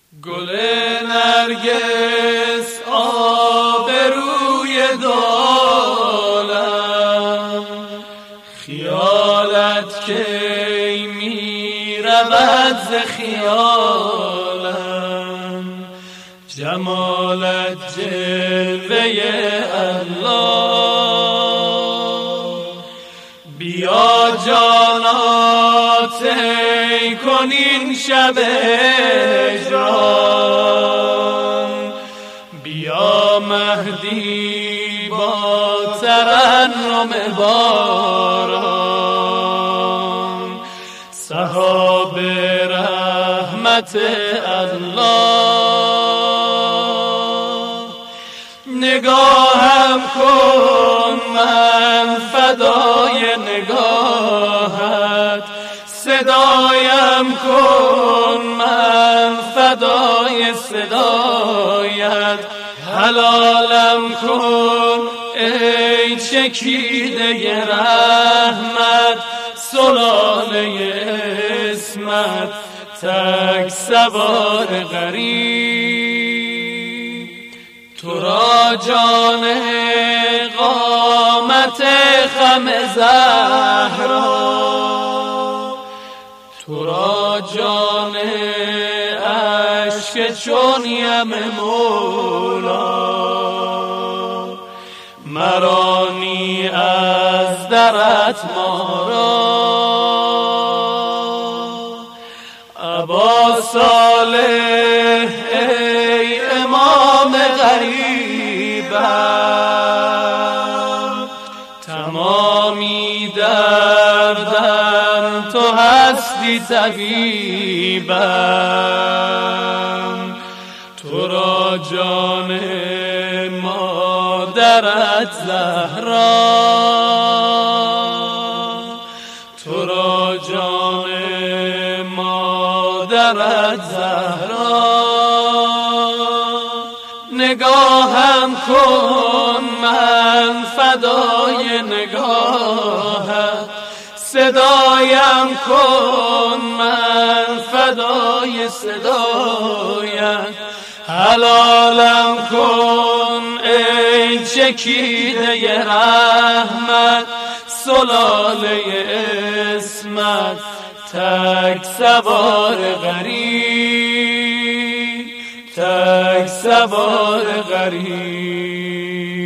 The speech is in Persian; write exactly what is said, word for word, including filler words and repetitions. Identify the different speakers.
Speaker 1: گل نرگس آبروی دالم، خیالت که می رود ز خیالم، جمالت جلوه الله. بیا جانات کنین شب هجران، بیا مهدی با ترنم باران، سحاب رحمت الله. نگاهم کن من فدای نگاهت، صدایم کن من فدای صدایت، حلالم کن ای چکیده رحمت، سلاله اسمت تک سوار غریب. تو را جان قامت خم زهرا، تو را جان عشق چون یم مولا، مرانی از درت مارا. ابا صالح ای امام غریبم، تمامی دردم تو هستی طبیبم. تو را جان مادرت زهرا، تو را جان مادرت زهرا. نگاهم کن من فدای نگاهت، صدایم کن من فدای صدایت، حلالم کن ای چکیده رحمت، سلاله اسمت تک سوار غریب، تک سوار غریب.